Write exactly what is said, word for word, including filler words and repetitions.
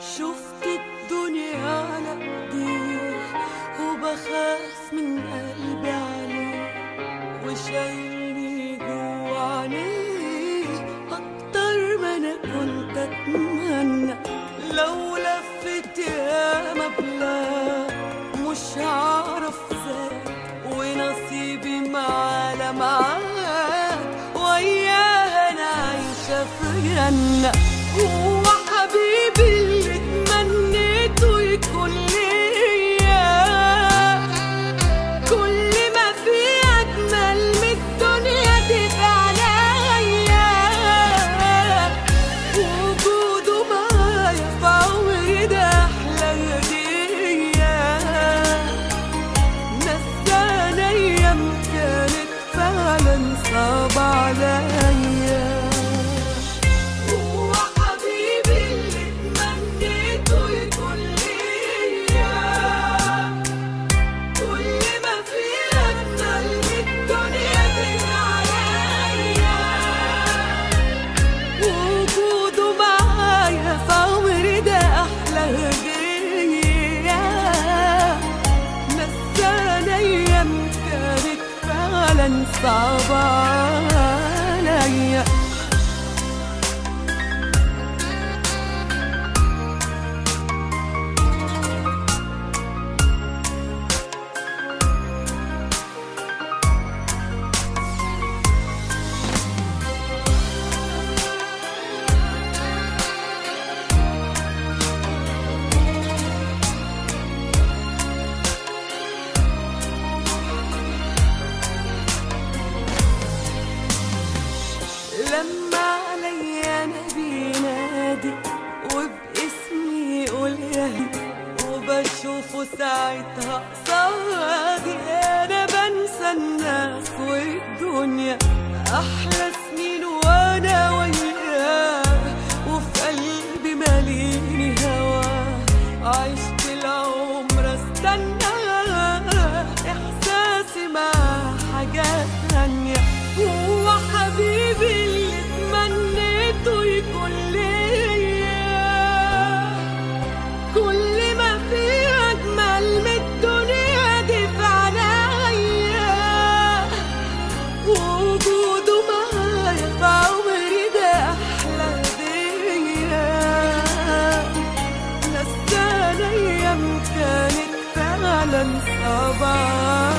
شفت الدنيا على ايديه وبخاف من قلبي عليه، وشايلني جوا عينيه اكتر ما انا كنت اتمنى. لو لفت ياما بلاد مش هعرف ازاي، ونصيبي معاه لا معاه، وياه انا عايشه في جنه. هو حبيبي اللي اتمنيته يكون ليا، كل ما في اجمل من الدنيا تبقى عليا، وجوده معايا في عمري ده احلى هديه. نساني ايام كانت فعلا صعبه عليا. صعبة عليا. لما عليا نبي نادي وباسمي يقول يهدي، وبشوفه ساعتها قصادي انا بنسى الناس والدنيا. احلى سنين وانا وياه، وفي قلبي ماليني هواه. عشت العمر استنى احساسي مع حاجات تانية. هو حبيبي اللي اتمنيته يكون ليا، كل ما في اجمل من الدنيا دي في عليا، وجوده معايا في عمري ده احلى هديه. نساني ايام كانت فعلا صعبه